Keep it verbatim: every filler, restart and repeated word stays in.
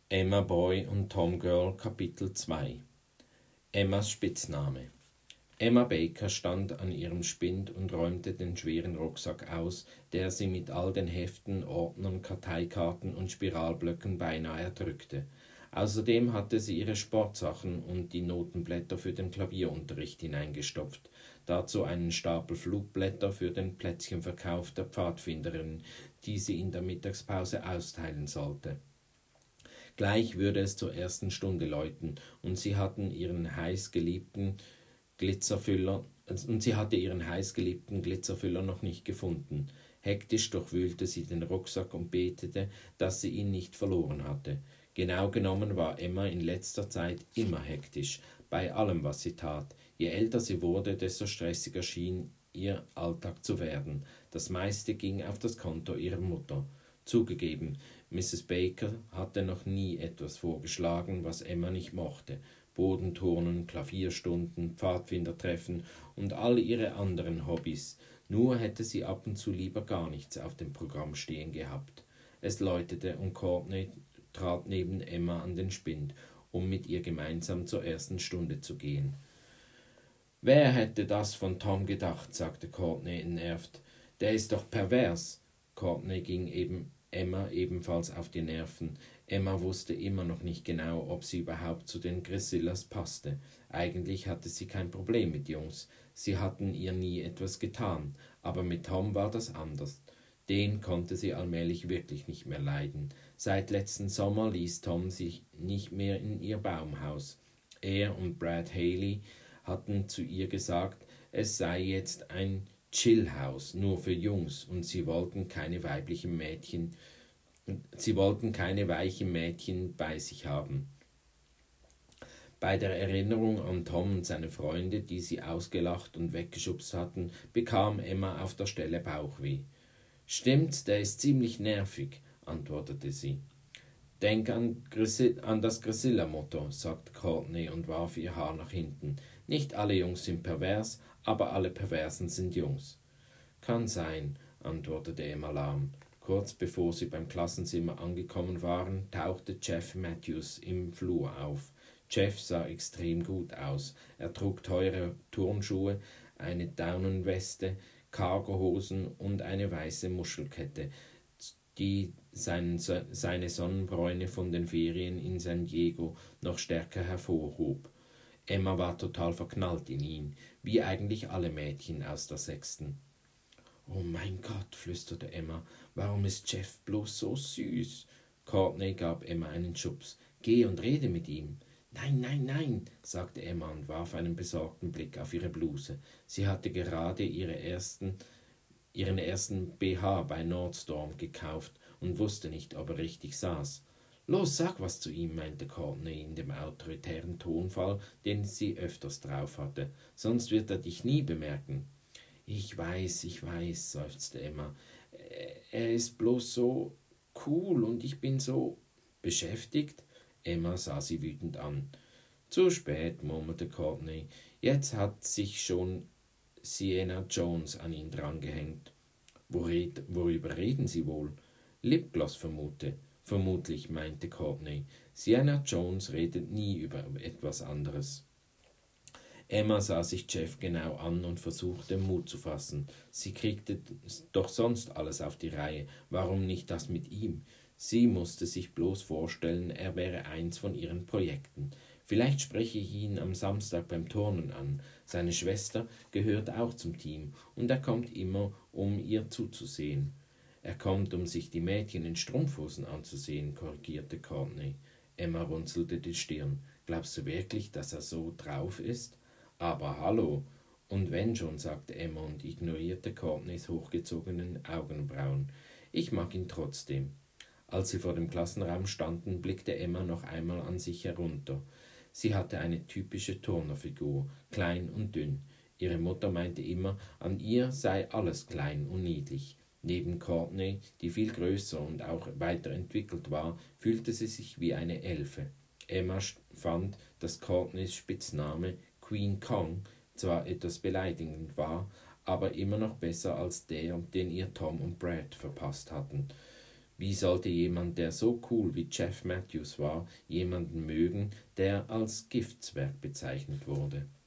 Emma Boy und Tom Girl Kapitel zwei. Emmas Spitzname. Emma Baker stand an ihrem Spind und räumte den schweren Rucksack aus, der sie mit all den Heften, Ordnern, Karteikarten und Spiralblöcken beinahe erdrückte. Außerdem hatte sie ihre Sportsachen und die Notenblätter für den Klavierunterricht hineingestopft, dazu einen Stapel Flugblätter für den Plätzchenverkauf der Pfadfinderin, die sie in der Mittagspause austeilen sollte. Gleich würde es zur ersten Stunde läuten, und sie hatten ihren heißgeliebten Glitzerfüller und sie hatte ihren heißgeliebten Glitzerfüller noch nicht gefunden. Hektisch durchwühlte sie den Rucksack und betete, dass sie ihn nicht verloren hatte. Genau genommen war Emma in letzter Zeit immer hektisch, bei allem, was sie tat. Je älter sie wurde, desto stressiger schien ihr Alltag zu werden. Das meiste ging auf das Konto ihrer Mutter. Zugegeben, Misses Baker hatte noch nie etwas vorgeschlagen, was Emma nicht mochte. Bodenturnen, Klavierstunden, Pfadfindertreffen und all ihre anderen Hobbys. Nur hätte sie ab und zu lieber gar nichts auf dem Programm stehen gehabt. Es läutete und Courtney trat neben Emma an den Spind, um mit ihr gemeinsam zur ersten Stunde zu gehen. »Wer hätte das von Tom gedacht?« sagte Courtney entnervt. »Der ist doch pervers.« Courtney ging eben Emma ebenfalls auf die Nerven. Emma wusste immer noch nicht genau, ob sie überhaupt zu den Grisillas passte. Eigentlich hatte sie kein Problem mit Jungs. Sie hatten ihr nie etwas getan. Aber mit Tom war das anders. Den konnte sie allmählich wirklich nicht mehr leiden. Seit letzten Sommer ließ Tom sich nicht mehr in ihr Baumhaus. Er und Brad Haley hatten zu ihr gesagt, es sei jetzt ein Chillhaus, nur für Jungs, und sie wollten keine weiblichen Mädchen, sie wollten keine weichen Mädchen bei sich haben. Bei der Erinnerung an Tom und seine Freunde, die sie ausgelacht und weggeschubst hatten, bekam Emma auf der Stelle Bauchweh. »Stimmt, der ist ziemlich nervig«, antwortete sie. »Denk an, Grisil- an das Grisilla-Motto«, sagte Courtney und warf ihr Haar nach hinten. »Nicht alle Jungs sind pervers, aber alle Perversen sind Jungs.« »Kann sein«, antwortete Emma lahm. Kurz bevor sie beim Klassenzimmer angekommen waren, tauchte Jeff Matthews im Flur auf. Jeff sah extrem gut aus. Er trug teure Turnschuhe, eine Daunenweste, Cargohosen und eine weiße Muschelkette, die seinen, seine Sonnenbräune von den Ferien in San Diego noch stärker hervorhob. Emma war total verknallt in ihn, wie eigentlich alle Mädchen aus der Sechsten. »Oh mein Gott«, flüsterte Emma, »warum ist Jeff bloß so süß?« Courtney gab Emma einen Schubs. »Geh und rede mit ihm.« »Nein, nein, nein«, sagte Emma und warf einen besorgten Blick auf ihre Bluse. Sie hatte gerade ihre ersten, ihren ersten B H bei Nordstorm gekauft und wusste nicht, ob er richtig saß. »Los, sag was zu ihm«, meinte Courtney in dem autoritären Tonfall, den sie öfters drauf hatte. »Sonst wird er dich nie bemerken.« »Ich weiß, ich weiß«, seufzte Emma. »Er ist bloß so cool und ich bin so beschäftigt.« Emma sah sie wütend an. »Zu spät«, murmelte Courtney. »Jetzt hat sich schon Sienna Jones an ihn drangehängt.« Wo red, worüber reden Sie wohl? »Lipgloss vermute. Vermutlich«, meinte Courtney. »Sienna Jones redet nie über etwas anderes.« Emma sah sich Jeff genau an und versuchte, Mut zu fassen. Sie kriegte doch sonst alles auf die Reihe. Warum nicht das mit ihm? Sie musste sich bloß vorstellen, er wäre eins von ihren Projekten. Vielleicht spreche ich ihn am Samstag beim Turnen an. Seine Schwester gehört auch zum Team und er kommt immer, um ihr zuzusehen. »Er kommt, um sich die Mädchen in Strumpfhosen anzusehen«, korrigierte Courtney. Emma runzelte die Stirn. »Glaubst du wirklich, dass er so drauf ist?« »Aber hallo!« »Und wenn schon«, sagte Emma und ignorierte Courtneys hochgezogenen Augenbrauen. »Ich mag ihn trotzdem.« Als sie vor dem Klassenraum standen, blickte Emma noch einmal an sich herunter. Sie hatte eine typische Turnerfigur, klein und dünn. Ihre Mutter meinte immer, an ihr sei alles klein und niedlich. Neben Courtney, die viel größer und auch weiterentwickelt war, fühlte sie sich wie eine Elfe. Emma fand, dass Courtneys Spitzname Queen Kong zwar etwas beleidigend war, aber immer noch besser als der, den ihr Tom und Brad verpasst hatten. Wie sollte jemand, der so cool wie Jeff Matthews war, jemanden mögen, der als Giftzwerg bezeichnet wurde?